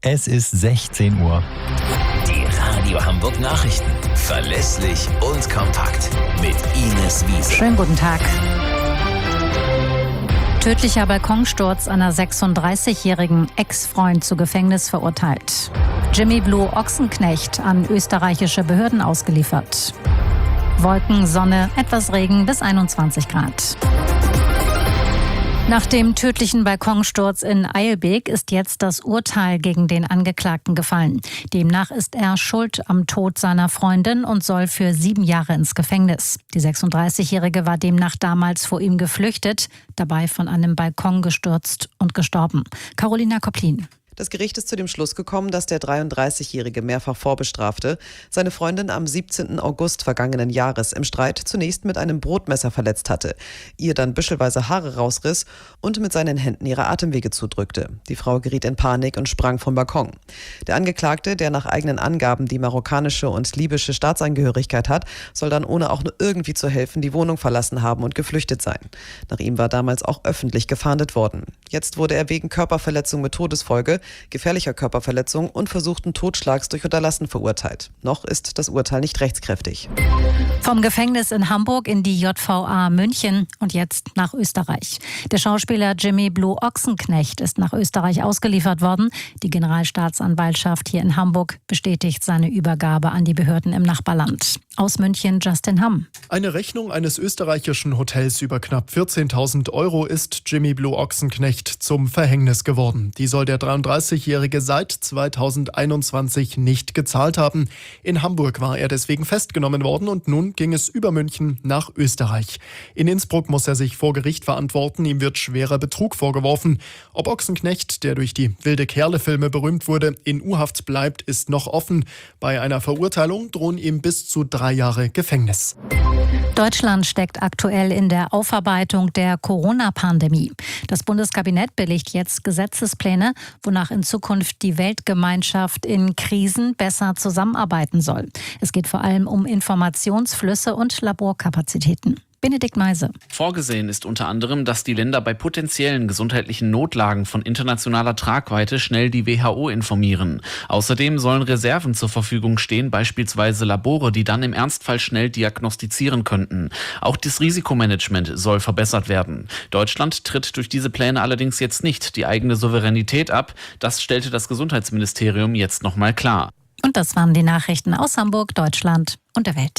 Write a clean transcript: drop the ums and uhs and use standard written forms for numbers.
Es ist 16 Uhr. Die Radio Hamburg Nachrichten. Verlässlich und kompakt. Mit Ines Wiese. Schönen guten Tag. Tödlicher Balkonsturz einer 36-jährigen Ex-Freund zu Gefängnis verurteilt. Jimmy Blue Ochsenknecht an österreichische Behörden ausgeliefert. Wolken, Sonne, etwas Regen bis 21 Grad. Nach dem tödlichen Balkonsturz in Eilbek ist jetzt das Urteil gegen den Angeklagten gefallen. Demnach ist er schuld am Tod seiner Freundin und soll für 7 Jahre ins Gefängnis. Die 36-Jährige war demnach damals vor ihm geflüchtet, dabei von einem Balkon gestürzt und gestorben. Carolina Koplin. Das Gericht ist zu dem Schluss gekommen, dass der 33-jährige mehrfach Vorbestrafte seine Freundin am 17. August vergangenen Jahres im Streit zunächst mit einem Brotmesser verletzt hatte, ihr dann büschelweise Haare rausriss und mit seinen Händen ihre Atemwege zudrückte. Die Frau geriet in Panik und sprang vom Balkon. Der Angeklagte, der nach eigenen Angaben die marokkanische und libysche Staatsangehörigkeit hat, soll dann ohne auch nur irgendwie zu helfen die Wohnung verlassen haben und geflüchtet sein. Nach ihm war damals auch öffentlich gefahndet worden. Jetzt wurde er wegen Körperverletzung mit Todesfolge, gefährlicher Körperverletzung und versuchten Totschlags durch Unterlassen verurteilt. Noch ist das Urteil nicht rechtskräftig. Vom Gefängnis in Hamburg in die JVA München und jetzt nach Österreich. Der Schauspieler Jimmy Blue Ochsenknecht ist nach Österreich ausgeliefert worden. Die Generalstaatsanwaltschaft hier in Hamburg bestätigt seine Übergabe an die Behörden im Nachbarland. Aus München Justin Hamm. Eine Rechnung eines österreichischen Hotels über knapp 14.000 € ist Jimmy Blue Ochsenknecht zum Verhängnis geworden. Die soll der 33-Jährige seit 2021 nicht gezahlt haben. In Hamburg war er deswegen festgenommen worden und nun ging es über München nach Österreich. In Innsbruck muss er sich vor Gericht verantworten. Ihm wird schwerer Betrug vorgeworfen. Ob Ochsenknecht, der durch die Wilde-Kerle-Filme berühmt wurde, in U-Haft bleibt, ist noch offen. Bei einer Verurteilung drohen ihm bis zu 3 Jahre Gefängnis. Deutschland steckt aktuell in der Aufarbeitung der Corona-Pandemie. Das Bundeskabinett billigt jetzt Gesetzespläne, wonach in Zukunft die Weltgemeinschaft in Krisen besser zusammenarbeiten soll. Es geht vor allem um Informationsflüsse und Laborkapazitäten. Benedikt Meise. Vorgesehen ist unter anderem, dass die Länder bei potenziellen gesundheitlichen Notlagen von internationaler Tragweite schnell die WHO informieren. Außerdem sollen Reserven zur Verfügung stehen, beispielsweise Labore, die dann im Ernstfall schnell diagnostizieren könnten. Auch das Risikomanagement soll verbessert werden. Deutschland tritt durch diese Pläne allerdings jetzt nicht die eigene Souveränität ab. Das stellte das Gesundheitsministerium jetzt nochmal klar. Und das waren die Nachrichten aus Hamburg, Deutschland und der Welt.